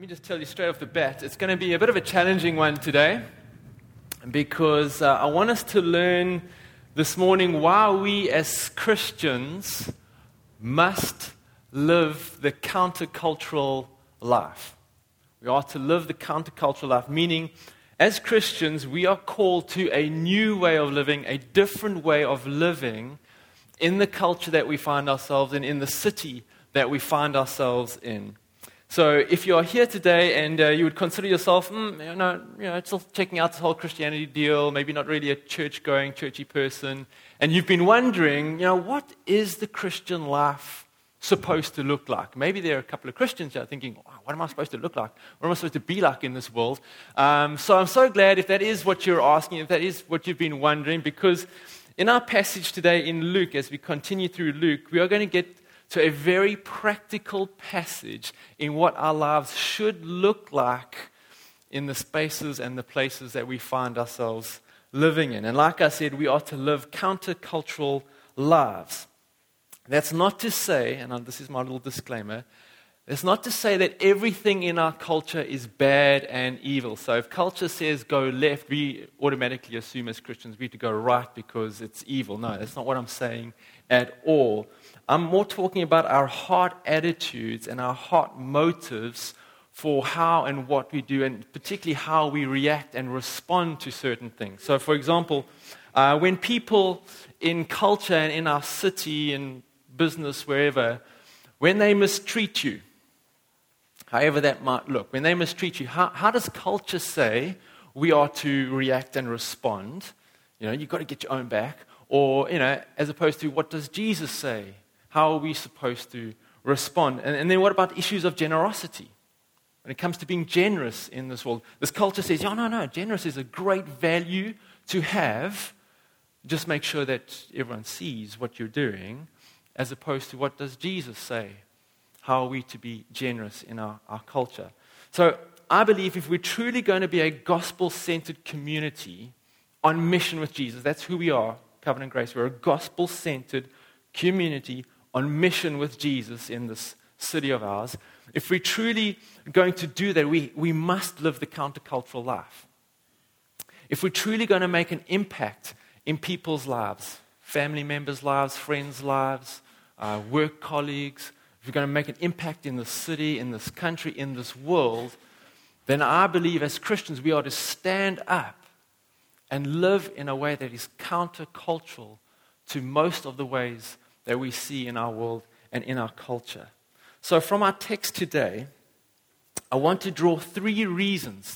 me just tell you straight off the bat, it's going to be a bit of a challenging one today because I want us to learn this morning why we as Christians must live the countercultural life. We are to live the countercultural life, meaning as Christians, we are called to a new way of living, a different way of living in the culture that we find ourselves in the city that we find ourselves in. So if you are here today and you would consider yourself, still checking out this whole Christianity deal, maybe not really a church-going, churchy person, and you've been wondering, what is the Christian life supposed to look like? Maybe there are a couple of Christians here thinking, what am I supposed to look like? What am I supposed to be like in this world? So I'm so glad if that is what you're asking, if that is what you've been wondering, because in our passage today in Luke, as we continue through Luke, we are going to get to a very practical passage in what our lives should look like in the spaces and the places that we find ourselves living in. And like I said, we are to live countercultural lives. That's not to say, and this is my little disclaimer, it's not to say that everything in our culture is bad and evil. So if culture says go left, we automatically assume as Christians we have to go right because it's evil. No, that's not what I'm saying at all. I'm more talking about our heart attitudes and our heart motives for how and what we do, and particularly how we react and respond to certain things. So for example, when people in culture and in our city and business, wherever, when they mistreat you, however that might look, when they mistreat you, how does culture say we are to react and respond? You've got to get your own back. Or, as opposed to what does Jesus say? How are we supposed to respond? And then what about issues of generosity? When it comes to being generous in this world, this culture says, no, generous is a great value to have. Just make sure that everyone sees what you're doing, as opposed to what does Jesus say? How are we to be generous in our culture? So I believe if we're truly going to be a gospel-centered community on mission with Jesus, that's who we are, Covenant Grace. We're a gospel-centered community on mission with Jesus in this city of ours. If we're truly going to do that, we must live the countercultural life. If we're truly going to make an impact in people's lives, family members' lives, friends' lives, work colleagues, if we're going to make an impact in the city, in this country, in this world, then I believe as Christians we are to stand up and live in a way that is countercultural to most of the ways that we see in our world and in our culture. So from our text today, I want to draw three reasons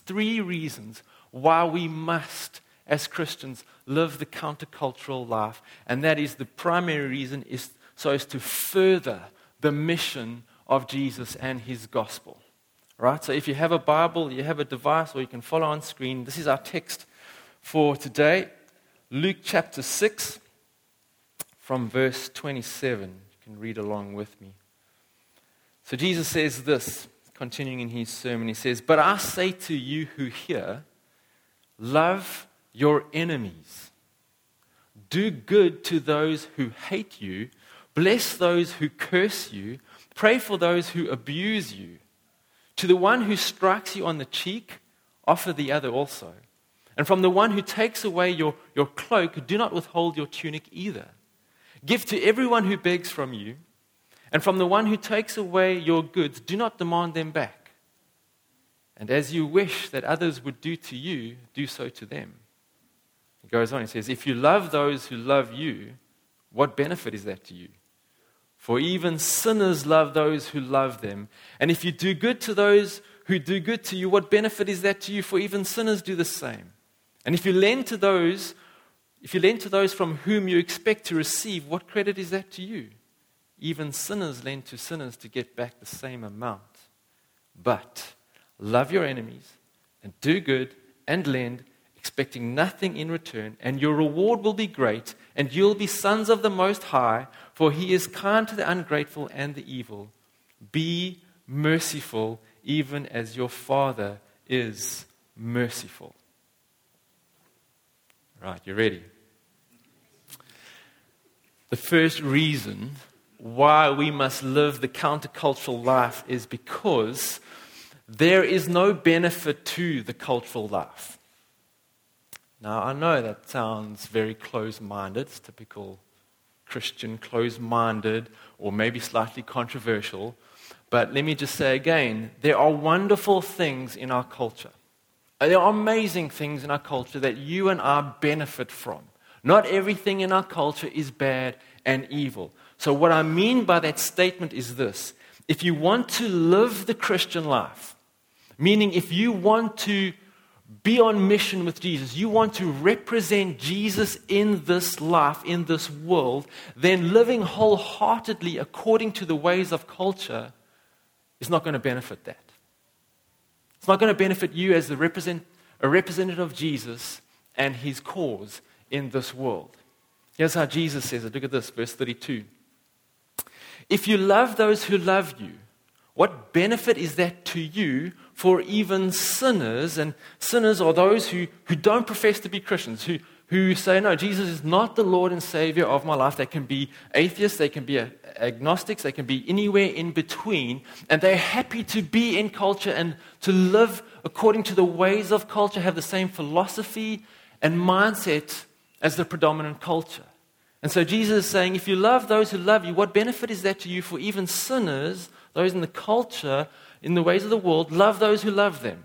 why we must, as Christians, live the countercultural life. And that is the primary reason is so as to further the mission of Jesus and his gospel. Right? So if you have a Bible, you have a device, or you can follow on screen, this is our text for today. Luke chapter 6 from verse 27. You can read along with me. So Jesus says this, continuing in his sermon, he says, "But I say to you who hear, love your enemies. Do good to those who hate you. Bless those who curse you. Pray for those who abuse you. To the one who strikes you on the cheek, offer the other also. And from the one who takes away your cloak, do not withhold your tunic either. Give to everyone who begs from you. And from the one who takes away your goods, do not demand them back. And as you wish that others would do to you, do so to them." He goes on, he says, "If you love those who love you, what benefit is that to you? For even sinners love those who love them. And if you do good to those who do good to you, what benefit is that to you? For even sinners do the same. And if you lend to those from whom you expect to receive, what credit is that to you? Even sinners lend to sinners to get back the same amount. But love your enemies and do good and lend, expecting nothing in return, and your reward will be great, and you'll be sons of the Most High, for he is kind to the ungrateful and the evil. Be merciful, even as your Father is merciful." Right, you ready? The first reason why we must live the countercultural life is because there is no benefit to the cultural life. Now, I know that sounds very close-minded. It's typical Christian, close-minded, or maybe slightly controversial. But let me just say again, there are wonderful things in our culture. There are amazing things in our culture that you and I benefit from. Not everything in our culture is bad and evil. So what I mean by that statement is this. If you want to live the Christian life, meaning if you want to be on mission with Jesus, you want to represent Jesus in this life, in this world, then living wholeheartedly according to the ways of culture is not going to benefit that. It's not going to benefit you as a representative of Jesus and his cause in this world. Here's how Jesus says it. Look at this, verse 32. If you love those who love you, what benefit is that to you? For even sinners, and sinners are those who don't profess to be Christians, who say, no, Jesus is not the Lord and Savior of my life. They can be atheists, they can be agnostics, they can be anywhere in between, and they're happy to be in culture and to live according to the ways of culture, have the same philosophy and mindset as the predominant culture. And so Jesus is saying, if you love those who love you, what benefit is that to you? For even sinners, those in the culture, in the ways of the world, love those who love them.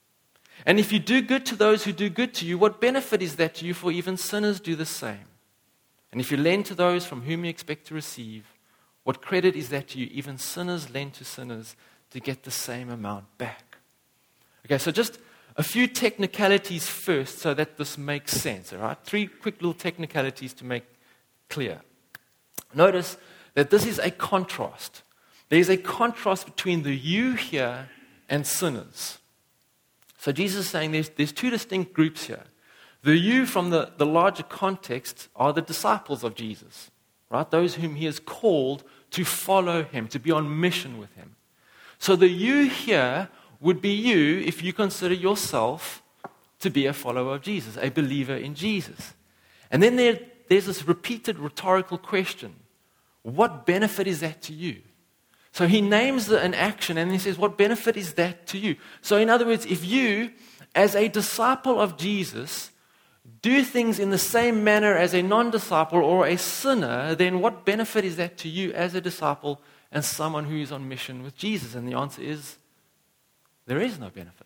And if you do good to those who do good to you, what benefit is that to you? For even sinners do the same. And if you lend to those from whom you expect to receive, what credit is that to you? Even sinners lend to sinners to get the same amount back. Okay, so just a few technicalities first so that this makes sense, all right? 3 quick little technicalities to make clear. Notice that this is a contrast. There's a contrast between the you here and sinners. So Jesus is saying there's 2 distinct groups here. The you from the larger context are the disciples of Jesus, right? Those whom he has called to follow him, to be on mission with him. So the you here would be you if you consider yourself to be a follower of Jesus, a believer in Jesus. And then there's this repeated rhetorical question. What benefit is that to you? So he names an action and he says, what benefit is that to you? So in other words, if you, as a disciple of Jesus, do things in the same manner as a non-disciple or a sinner, then what benefit is that to you as a disciple and someone who is on mission with Jesus? And the answer is, there is no benefit.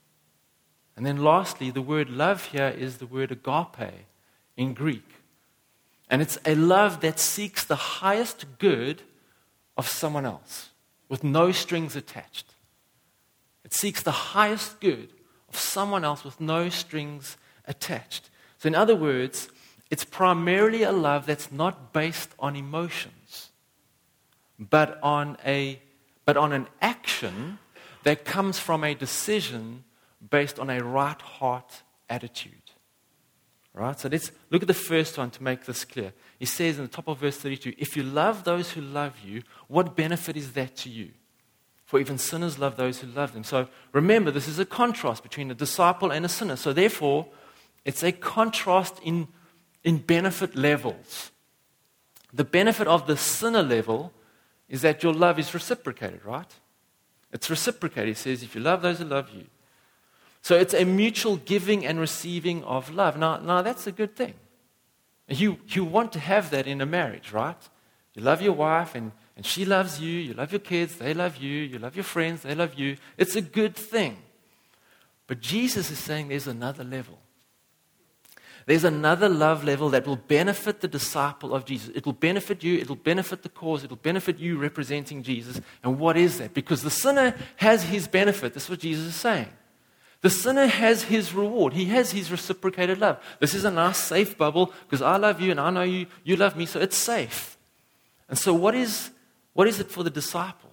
And then lastly, the word love here is the word agape in Greek. And it's a love that seeks the highest good of someone else with no strings attached. It seeks the highest good of someone else with no strings attached. So in other words, it's primarily a love that's not based on emotions, but on an action that comes from a decision based on a right heart attitude. Right? So let's look at the first one to make this clear. He says in the top of verse 32, if you love those who love you, what benefit is that to you? For even sinners love those who love them. So remember, this is a contrast between a disciple and a sinner. So therefore, it's a contrast in benefit levels. The benefit of the sinner level is that your love is reciprocated, right? It's reciprocated. He says, if you love those who love you. So it's a mutual giving and receiving of love. Now that's a good thing. You want to have that in a marriage, right? You love your wife and she loves you. You love your kids, they love you. You love your friends, they love you. It's a good thing. But Jesus is saying there's another level. There's another love level that will benefit the disciple of Jesus. It will benefit you. It will benefit the cause. It will benefit you representing Jesus. And what is that? Because the sinner has his benefit. That's what Jesus is saying. The sinner has his reward. He has his reciprocated love. This is a nice, safe bubble because I love you and I know you love me, so it's safe. And so what is it for the disciple?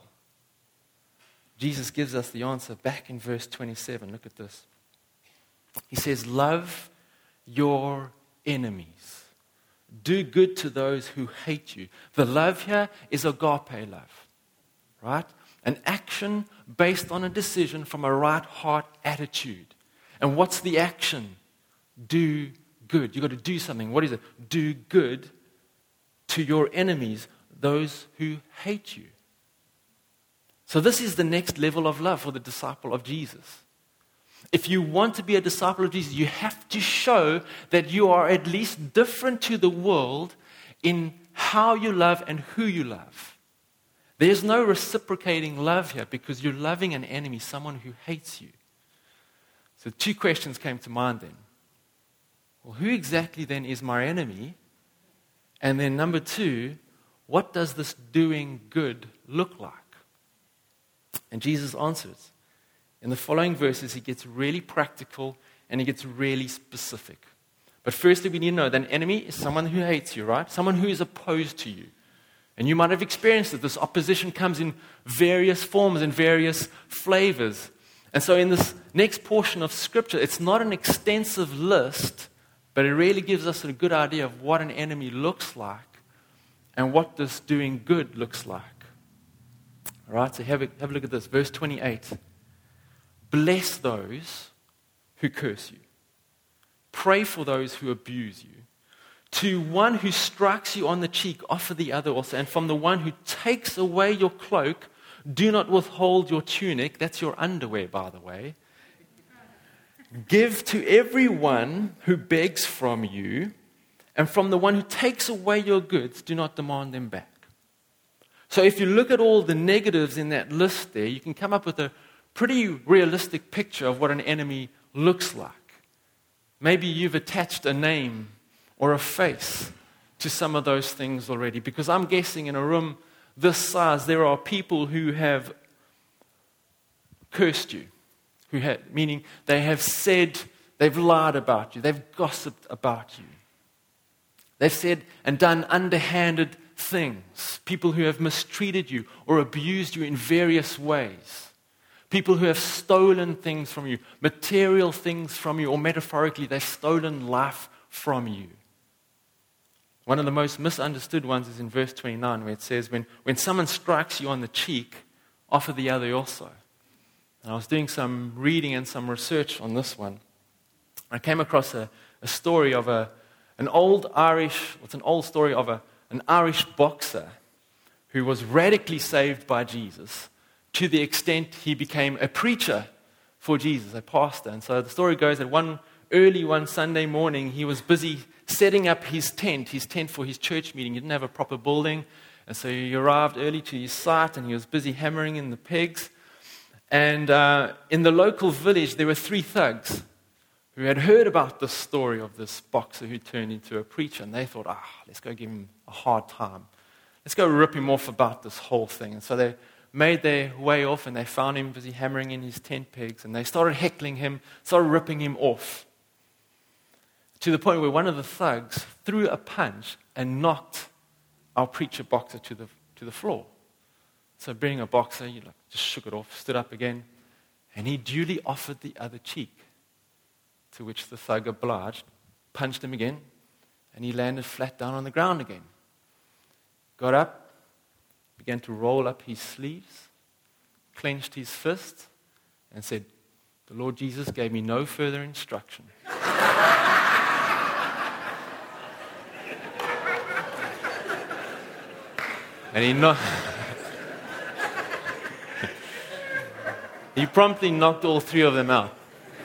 Jesus gives us the answer back in verse 27. Look at this. He says, love your enemies. Do good to those who hate you. The love here is agape love, right? An action based on a decision from a right heart attitude. And what's the action? Do good. You've got to do something. What is it? Do good to your enemies, those who hate you. So this is the next level of love for the disciple of Jesus. If you want to be a disciple of Jesus, you have to show that you are at least different to the world in how you love and who you love. There's no reciprocating love here because you're loving an enemy, someone who hates you. So 2 questions came to mind then. Well, who exactly then is my enemy? And then number 2, what does this doing good look like? And Jesus answers. In the following verses, he gets really practical and he gets really specific. But firstly, we need to know that an enemy is someone who hates you, right? Someone who is opposed to you. And you might have experienced it. This opposition comes in various forms and various flavors. And so in this next portion of Scripture, it's not an extensive list, but it really gives us a good idea of what an enemy looks like and what this doing good looks like. All right, so have a look at this. Verse 28. Bless those who curse you. Pray for those who abuse you. To one who strikes you on the cheek, offer the other also. And from the one who takes away your cloak, do not withhold your tunic. That's your underwear, by the way. Give to everyone who begs from you, and from the one who takes away your goods, do not demand them back. So if you look at all the negatives in that list there, you can come up with a pretty realistic picture of what an enemy looks like. Maybe you've attached a name or a face to some of those things already, because I'm guessing in a room this size, there are people who have cursed you, meaning they have said, they've lied about you, they've gossiped about you. They've said and done underhanded things. People who have mistreated you or abused you in various ways. People who have stolen things from you, material things from you, or metaphorically, they've stolen life from you. One of the most misunderstood ones is in verse 29, where it says, when someone strikes you on the cheek, offer the other also. And I was doing some reading and some research on this one. I came across a story of an old story of an Irish boxer who was radically saved by Jesus to the extent he became a preacher for Jesus, a pastor. And so the story goes that one Sunday morning, he was busy setting up his tent for his church meeting. He didn't have a proper building, and so he arrived early to his site, and he was busy hammering in the pegs. And in the local village, there were 3 thugs who had heard about the story of this boxer who turned into a preacher, and they thought, let's go give him a hard time. Let's go rip him off about this whole thing. And so they made their way off, and they found him busy hammering in his tent pegs, and they started heckling him, started ripping him off, to the point where one of the thugs threw a punch and knocked our preacher boxer to the floor. So being a boxer, he just shook it off, stood up again, and he duly offered the other cheek, to which the thug obliged, punched him again, and he landed flat down on the ground again. Got up, began to roll up his sleeves, clenched his fist, and said, "The Lord Jesus gave me no further instruction." And he promptly knocked all 3 of them out.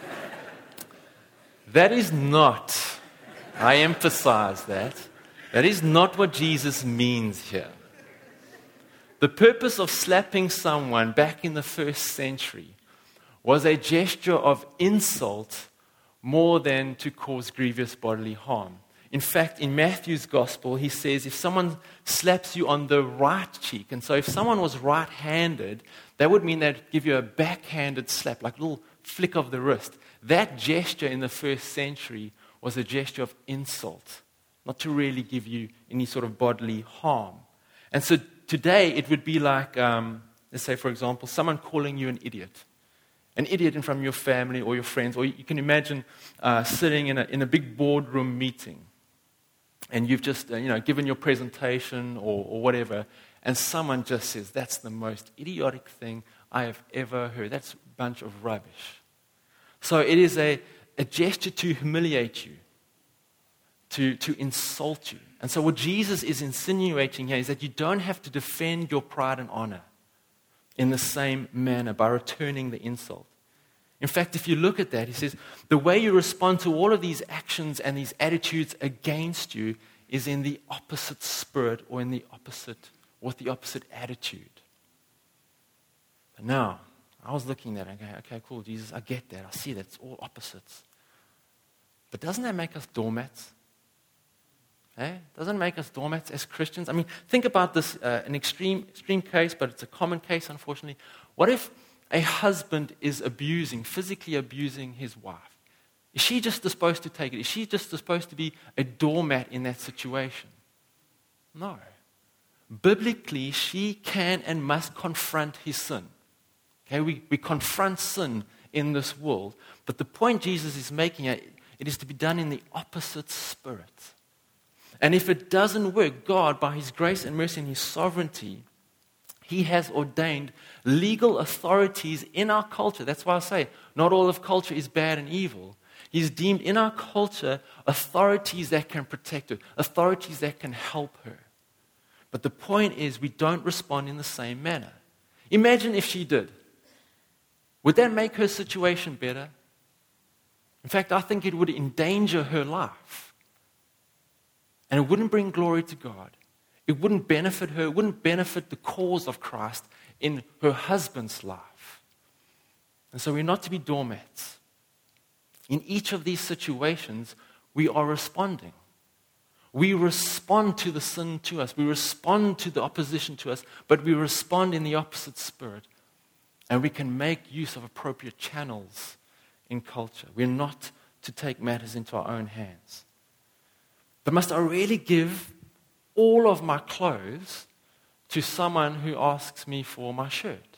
That is not, I emphasize that is not what Jesus means here. The purpose of slapping someone back in the 1st century was a gesture of insult more than to cause grievous bodily harm. In fact, in Matthew's gospel, he says if someone slaps you on the right cheek, and so if someone was right-handed, that would mean they'd give you a backhanded slap, like a little flick of the wrist. That gesture in the 1st century was a gesture of insult, not to really give you any sort of bodily harm. And so today it would be like, let's say, for example, someone calling you an idiot in front of your family or your friends, or you can imagine sitting in a big boardroom meeting, and you've just given your presentation or whatever, and someone just says, "That's the most idiotic thing I have ever heard. That's a bunch of rubbish." So it is a gesture to humiliate you, to insult you. And so what Jesus is insinuating here is that you don't have to defend your pride and honor. in the same manner by returning the insult. In fact, if you look at that, he says, the way you respond to all of these actions and these attitudes against you is in the opposite spirit or with the opposite attitude. But now, I was looking at it and going, okay, cool, Jesus, I get that. I see that. It's all opposites. But doesn't that make us doormats? Doesn't it make us doormats as Christians? I mean, think about this, an extreme case, but it's a common case, unfortunately. What if a husband is physically abusing his wife? Is she just supposed to take it? Is she just supposed to be a doormat in that situation? No. Biblically, she can and must confront his sin. Okay, we confront sin in this world, but the point Jesus is making, it is to be done in the opposite spirit. And if it doesn't work, God, by His grace and mercy and His sovereignty, He has ordained legal authorities in our culture. That's why I say not all of culture is bad and evil. He's deemed in our culture authorities that can protect her, authorities that can help her. But the point is, we don't respond in the same manner. Imagine if she did. Would that make her situation better? In fact, I think it would endanger her life. And it wouldn't bring glory to God. It wouldn't benefit her. It wouldn't benefit the cause of Christ in her husband's life. And so we're not to be doormats. In each of these situations, we are responding. We respond to the sin to us. We respond to the opposition to us, but we respond in the opposite spirit. And we can make use of appropriate channels in culture. We're not to take matters into our own hands. But must I really give all of my clothes to someone who asks me for my shirt?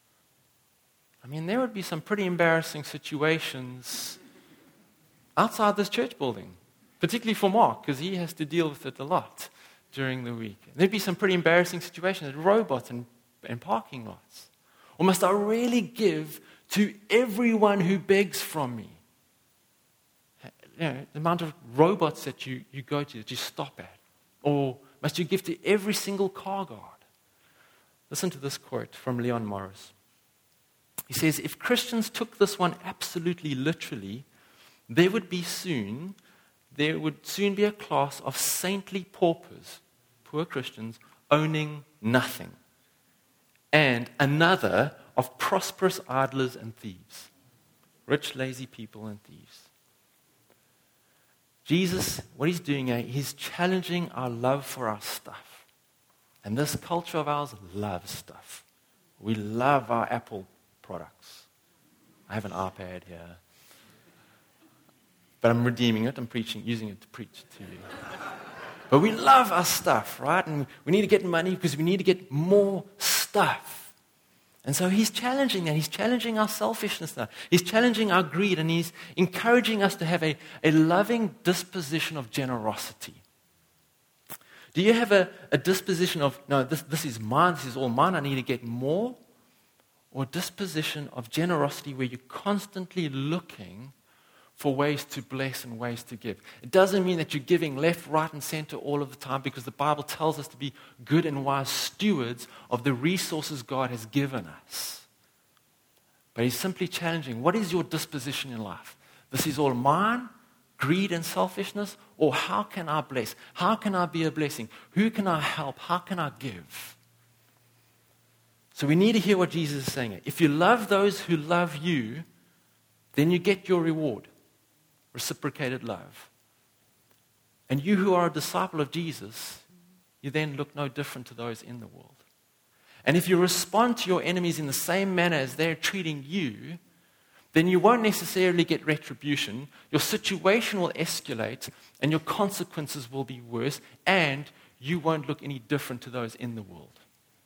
I mean, there would be some pretty embarrassing situations outside this church building, particularly for Mark, because he has to deal with it a lot during the week. There'd be some pretty embarrassing situations at robots and parking lots. Or must I really give to everyone who begs from me? The amount of robots that you go to, that you stop at. Or must you give to every single car guard? Listen to this quote from Leon Morris. He says, if Christians took this one absolutely literally, there would soon be a class of saintly paupers, poor Christians, owning nothing, and another of prosperous idlers and thieves, rich, lazy people and thieves. Jesus, what He's doing, He's challenging our love for our stuff. And this culture of ours loves stuff. We love our Apple products. I have an iPad here. But I'm redeeming it. I'm using it to preach to you. But we love our stuff, right? And we need to get money because we need to get more stuff. And so He's challenging that. He's challenging our selfishness now. He's challenging our greed, and He's encouraging us to have a loving disposition of generosity. Do you have a disposition of, no, this is mine, this is all mine, I need to get more? Or a disposition of generosity where you're constantly looking for ways to bless and ways to give? It doesn't mean that you're giving left, right, and center all of the time, because the Bible tells us to be good and wise stewards of the resources God has given us. But He's simply challenging, what is your disposition in life? This is all mine, greed and selfishness, or how can I bless? How can I be a blessing? Who can I help? How can I give? So we need to hear what Jesus is saying. If you love those who love you, then you get your reward. Reciprocated love. And you who are a disciple of Jesus, you then look no different to those in the world. And if you respond to your enemies in the same manner as they're treating you, then you won't necessarily get retribution. Your situation will escalate, and your consequences will be worse, and you won't look any different to those in the world.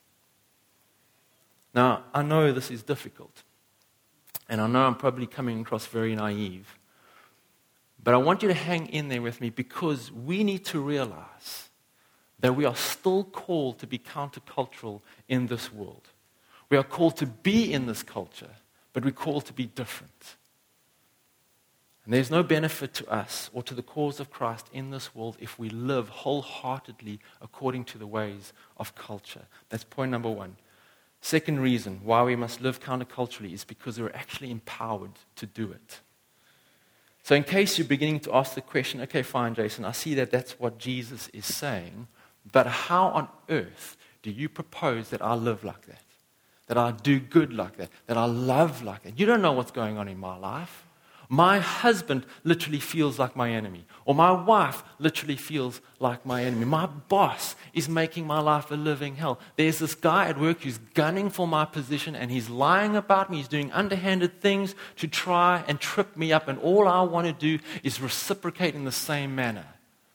Now, I know this is difficult, and I know I'm probably coming across very naive. But I want you to hang in there with me, because we need to realize that we are still called to be countercultural in this world. We are called to be in this culture, but we're called to be different. And there's no benefit to us or to the cause of Christ in this world if we live wholeheartedly according to the ways of culture. That's point number one. Second reason why we must live counterculturally is because we're actually empowered to do it. So in case you're beginning to ask the question, okay, fine, Jason, I see that that's what Jesus is saying, but how on earth do you propose that I live like that? That I do good like that? That I love like that? You don't know what's going on in my life. My husband literally feels like my enemy. Or my wife literally feels like my enemy. My boss is making my life a living hell. There's this guy at work who's gunning for my position and he's lying about me. He's doing underhanded things to try and trip me up. And all I want to do is reciprocate in the same manner.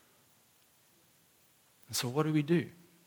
And so what do?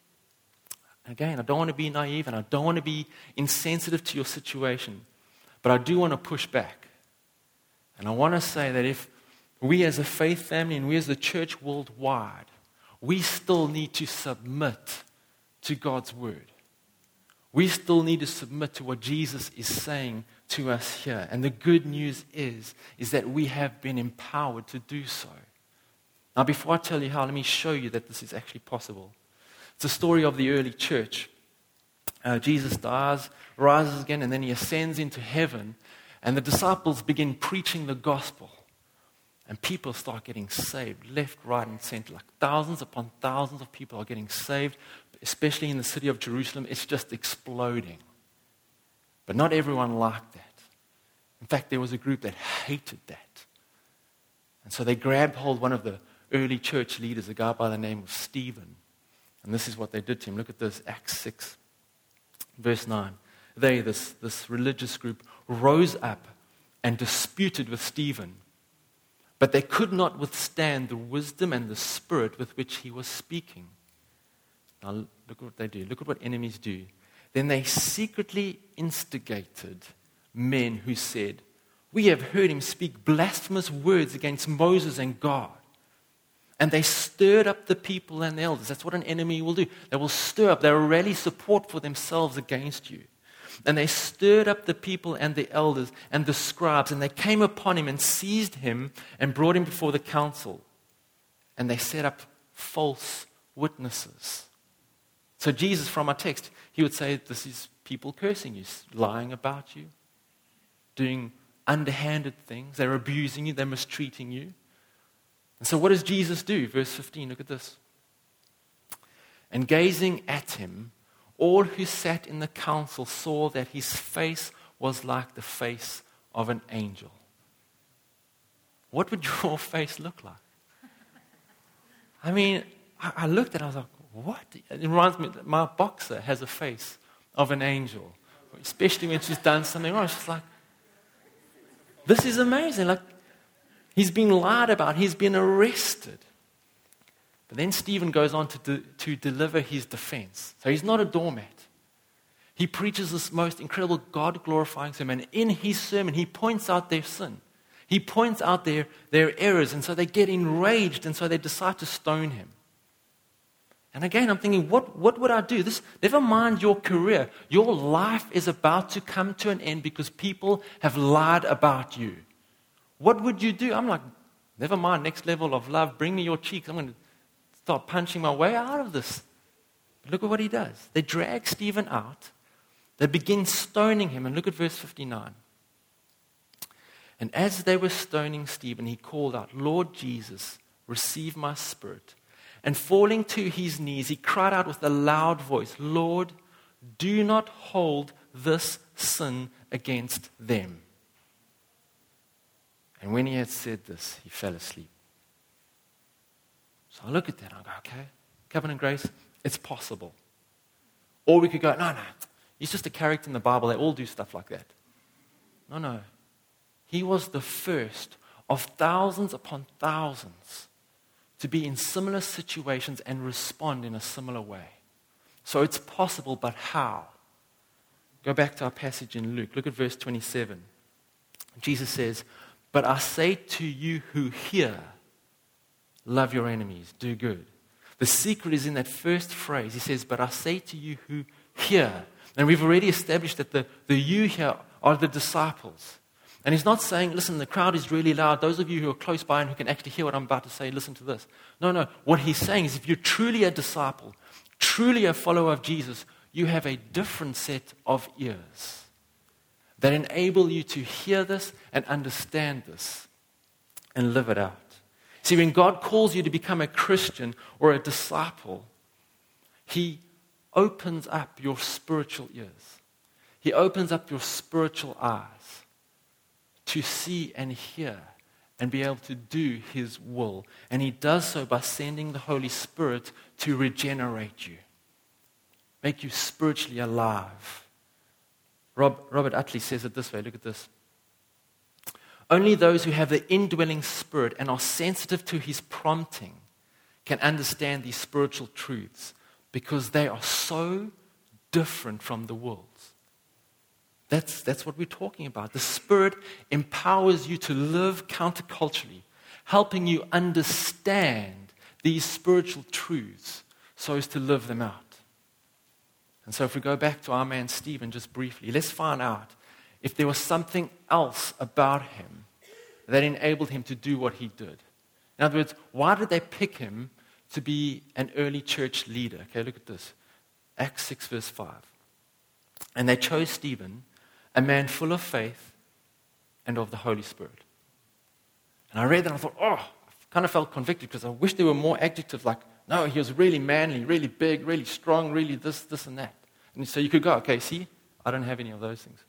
Again, I don't want to be naive and I don't want to be insensitive to your situation. But I do want to push back. And I want to say that if we as a faith family and we as a church worldwide, we still need to submit to God's word. We still need to submit to what Jesus is saying to us here. And the good news is that we have been empowered to do so. Now, before I tell you how, let me show you that this is actually possible. It's a story of the early church. Jesus dies, rises again, and then he ascends into heaven. And the disciples begin preaching the gospel. And people start getting saved, left, right, and center. Like thousands upon thousands of people are getting saved, especially in the city of Jerusalem. It's just exploding. But not everyone liked that. In fact, there was a group that hated that. And so they grabbed hold of one of the early church leaders, a guy by the name of Stephen. And this is what they did to him. Look at this, Acts 6, verse 9. They, this religious group, rose up and disputed with Stephen. But they could not withstand the wisdom and the spirit with which he was speaking. Now look at what they do. Look at what enemies do. Then they secretly instigated men who said, "We have heard him speak blasphemous words against Moses and God." And they stirred up the people and the elders. That's what an enemy will do. They will stir up. They will rally support for themselves against you. And they stirred up the people and the elders and the scribes, and they came upon him and seized him and brought him before the council. And they set up false witnesses. So Jesus, from our text, he would say, this is people cursing you, lying about you, doing underhanded things. They're abusing you, they're mistreating you. And so what does Jesus do? Verse 15, look at this. And gazing at him, all who sat in the council saw that his face was like the face of an angel. What would your face look like? I mean, I looked at it, I was like, what? It reminds me, my boxer has a face of an angel, especially when she's done something wrong. She's like, this is amazing. Like, he's been lied about, he's been arrested. But then Stephen goes on to deliver his defense. So he's not a doormat. He preaches this most incredible God-glorifying sermon. And in his sermon, he points out their sin. He points out their errors. And so they get enraged. And so they decide to stone him. And again, I'm thinking, what would I do? Never mind your career. Your life is about to come to an end because people have lied about you. What would you do? I'm like, never mind, next level of love. Bring me your cheeks. I'm going to start punching my way out of this. But look at what he does. They drag Stephen out. They begin stoning him. And look at verse 59. And as they were stoning Stephen, he called out, "Lord Jesus, receive my spirit." And falling to his knees, he cried out with a loud voice, "Lord, do not hold this sin against them." And when he had said this, he fell asleep. So I look at that and I go, okay, covenant grace, it's possible. Or we could go, no, he's just a character in the Bible. They all do stuff like that. No. He was the first of thousands upon thousands to be in similar situations and respond in a similar way. So it's possible, but how? Go back to our passage in Luke. Look at verse 27. Jesus says, "But I say to you who hear, love your enemies, do good." The secret is in that first phrase. He says, "But I say to you who hear." And we've already established that the you here are the disciples. And he's not saying, listen, the crowd is really loud. Those of you who are close by and who can actually hear what I'm about to say, listen to this. No. What he's saying is if you're truly a disciple, truly a follower of Jesus, you have a different set of ears that enable you to hear this and understand this and live it out. See, when God calls you to become a Christian or a disciple, He opens up your spiritual ears. He opens up your spiritual eyes to see and hear and be able to do His will. And He does so by sending the Holy Spirit to regenerate you, make you spiritually alive. Robert Utley says it this way. Look at this. Only those who have the indwelling Spirit and are sensitive to His prompting can understand these spiritual truths, because they are so different from the world's. That's what we're talking about. The Spirit empowers you to live counterculturally, helping you understand these spiritual truths so as to live them out. And so if we go back to our man Stephen just briefly, let's find out if there was something else about him that enabled him to do what he did. In other words, why did they pick him to be an early church leader? Okay, look at this. Acts 6 verse 5. And they chose Stephen, a man full of faith and of the Holy Spirit. And I read that and I thought, I kind of felt convicted, because I wish there were more adjectives like, no, he was really manly, really big, really strong, really this, and that. And so you could go, okay, see, I don't have any of those things.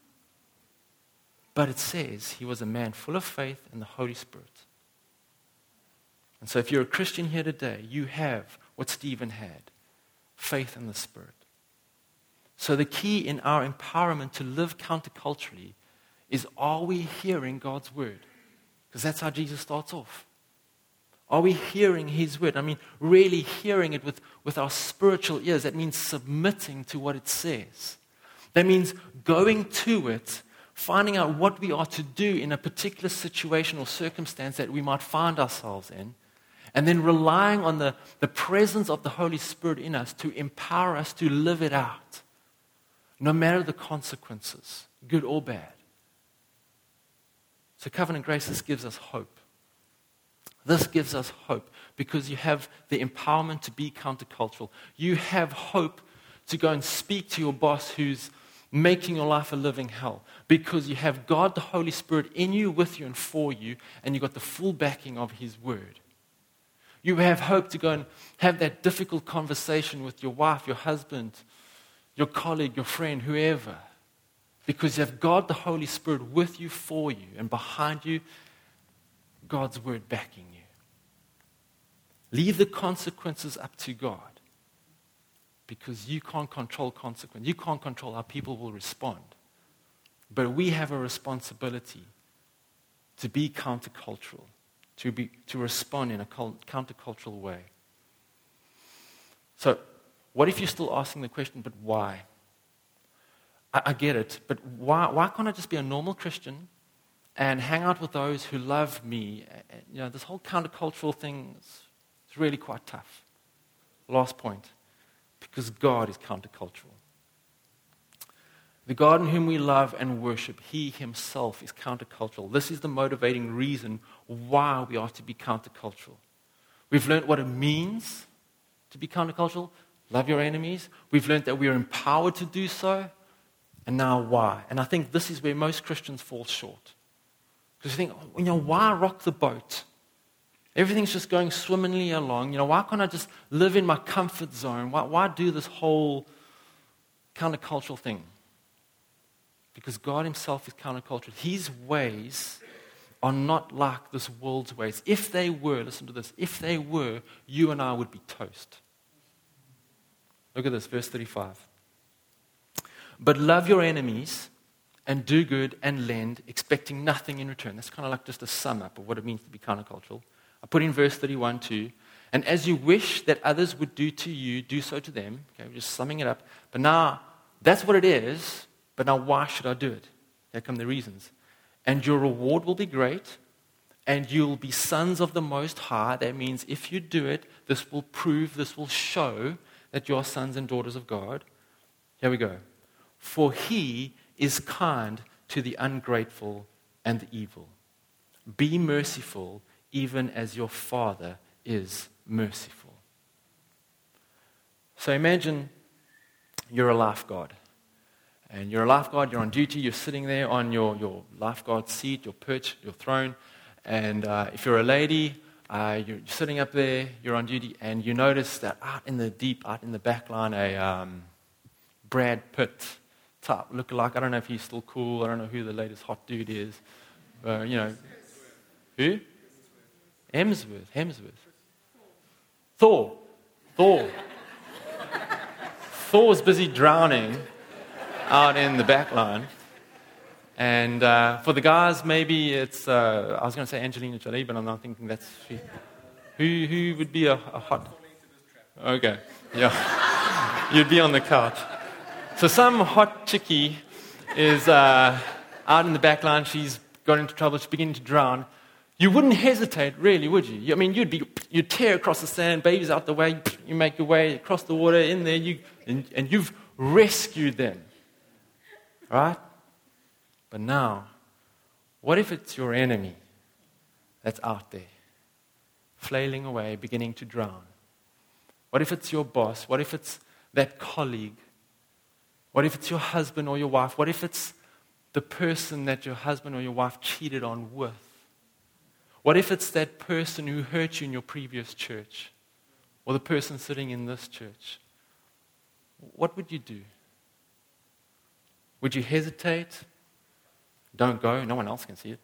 But it says he was a man full of faith and the Holy Spirit. And so if you're a Christian here today, you have what Stephen had, faith in the Spirit. So the key in our empowerment to live counterculturally is, are we hearing God's word? Because that's how Jesus starts off. Are we hearing His word? I mean, really hearing it with our spiritual ears. That means submitting to what it says. That means going to it, finding out what we are to do in a particular situation or circumstance that we might find ourselves in, and then relying on the presence of the Holy Spirit in us to empower us to live it out, no matter the consequences, good or bad. So Covenant Grace, this gives us hope. This gives us hope because you have the empowerment to be countercultural. You have hope to go and speak to your boss who's making your life a living hell, because you have God, the Holy Spirit, in you, with you, and for you, and you've got the full backing of His word. You have hope to go and have that difficult conversation with your wife, your husband, your colleague, your friend, whoever, because you have God, the Holy Spirit, with you, for you, and behind you, God's word backing you. Leave the consequences up to God, because you can't control consequences. You can't control how people will respond. But we have a responsibility to be countercultural, to respond in a countercultural way. So, what if you're still asking the question, but why? I get it, but why can't I just be a normal Christian and hang out with those who love me? You know, this whole countercultural thing is really quite tough. Last point, because God is countercultural. The God in whom we love and worship, He Himself is countercultural. This is the motivating reason why we are to be countercultural. We've learned what it means to be countercultural. Love your enemies. We've learned that we are empowered to do so. And now why? And I think this is where most Christians fall short. Because you think, why rock the boat? Everything's just going swimmingly along. Why can't I just live in my comfort zone? Why do this whole countercultural thing? Because God Himself is countercultural. His ways are not like this world's ways. If they were, listen to this, if they were, you and I would be toast. Look at this, verse 35. But love your enemies and do good and lend, expecting nothing in return. That's kind of like just a sum up of what it means to be countercultural. I put in verse 31 too. And as you wish that others would do to you, do so to them. Okay, we're just summing it up. But now, that's what it is. But now, why should I do it? Here come the reasons. And your reward will be great, and you'll be sons of the Most High. That means if you do it, this will show that you are sons and daughters of God. Here we go. For He is kind to the ungrateful and the evil. Be merciful, even as your Father is merciful. So imagine you're a lifeguard. And you're a lifeguard, you're on duty, you're sitting there on your lifeguard seat, your perch, your throne. And if you're a lady, you're sitting up there, you're on duty, and you notice that out in the back line, a Brad Pitt type look-alike. I don't know if he's still cool. I don't know who the latest hot dude is. Who? Hemsworth. Thor. Thor's busy drowning out in the back line. And for the guys, maybe it's, I was going to say Angelina Jolie, but I'm not thinking that's she. Who would be a hot? Okay, yeah. You'd be on the couch. So some hot chickie is out in the back line. She's got into trouble. She's beginning to drown. You wouldn't hesitate, really, would you? I mean, you'd tear across the sand, babies out the way, you make your way across the water in there, and you've rescued them. Right? But now, what if it's your enemy that's out there, flailing away, beginning to drown? What if it's your boss? What if it's that colleague? What if it's your husband or your wife? What if it's the person that your husband or your wife cheated on with? What if it's that person who hurt you in your previous church? Or the person sitting in this church? What would you do? Would you hesitate? Don't go. No one else can see it.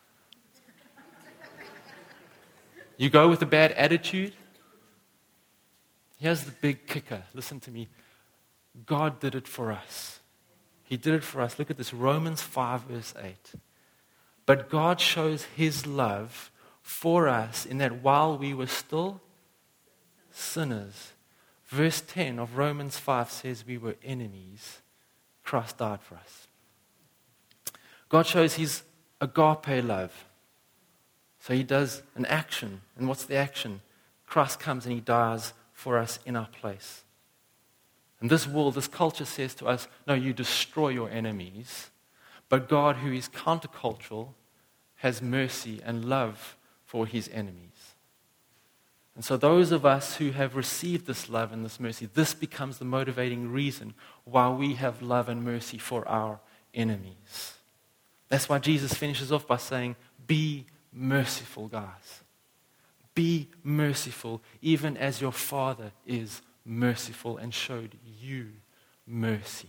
You go with a bad attitude? Here's the big kicker. Listen to me. God did it for us. He did it for us. Look at this. Romans 5 verse 8. But God shows His love for us in that while we were still sinners. Verse 10 of Romans 5 says we were enemies. Christ died for us. God shows His agape love. So He does an action. And what's the action? Christ comes and He dies for us in our place. And this world, this culture says to us, no, you destroy your enemies. But God, who is countercultural, has mercy and love for His enemies. And so those of us who have received this love and this mercy, this becomes the motivating reason why we have love and mercy for our enemies. That's why Jesus finishes off by saying, be merciful, guys. Be merciful, even as your Father is merciful and showed you mercy.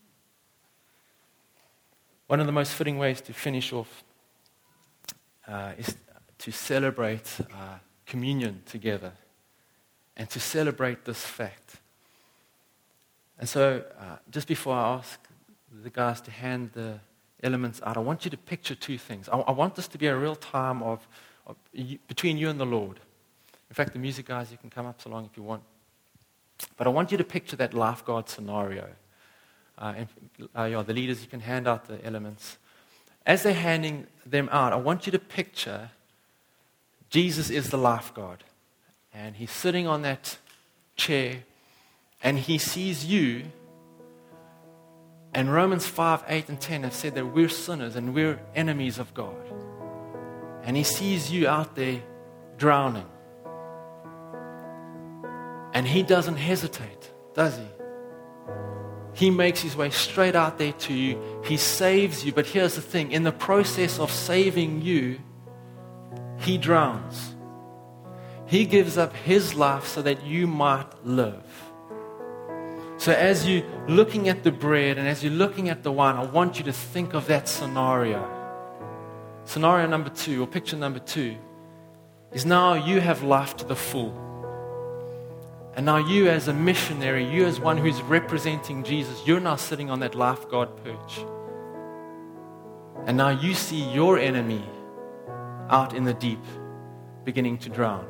One of the most fitting ways to finish off is to celebrate communion together and to celebrate this fact. And so, just before I ask the guys to hand the elements out, I want you to picture two things. I want this to be a real time of between you and the Lord. In fact, the music guys, you can come up so long if you want. But I want you to picture that lifeguard scenario. The leaders, you can hand out the elements. As they're handing them out, I want you to picture Jesus is the lifeguard. And He's sitting on that chair, and He sees you. And Romans 5, 8, and 10 have said that we're sinners and we're enemies of God. And He sees you out there drowning. And He doesn't hesitate, does He? He makes His way straight out there to you. He saves you. But here's the thing. In the process of saving you, He drowns. He gives up His life so that you might live. So as you're looking at the bread and as you're looking at the wine, I want you to think of that scenario. Scenario number 2, or picture number 2, is now you have life to the full. And now you as a missionary, you as one who's representing Jesus, you're now sitting on that lifeguard perch. And now you see your enemy out in the deep, beginning to drown.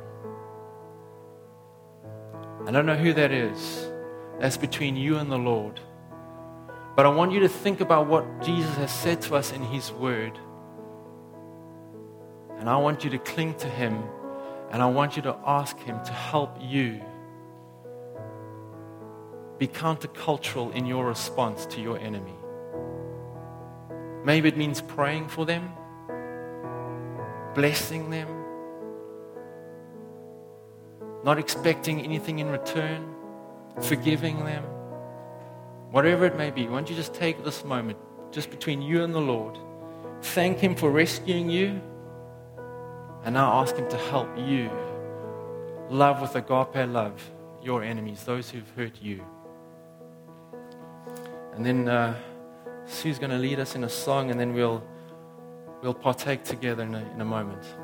I don't know who that is. That's between you and the Lord. But I want you to think about what Jesus has said to us in His Word. And I want you to cling to Him. And I want you to ask Him to help you be countercultural in your response to your enemy. Maybe it means praying for them, blessing them, not expecting anything in return, forgiving them. Whatever it may be, why don't you just take this moment, just between you and the Lord, thank Him for rescuing you, and now ask Him to help you love with agape love your enemies, those who've hurt you. And then Sue's going to lead us in a song, and then we'll partake together in a moment.